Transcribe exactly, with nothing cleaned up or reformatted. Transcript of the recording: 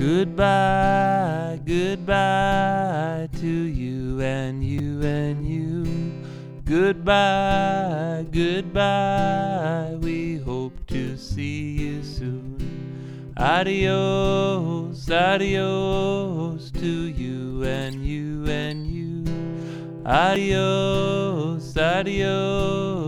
Goodbye, goodbye to you and you and you. Goodbye, goodbye, we hope to see you soon. Adios, adios to you and you and you. Adios, adios.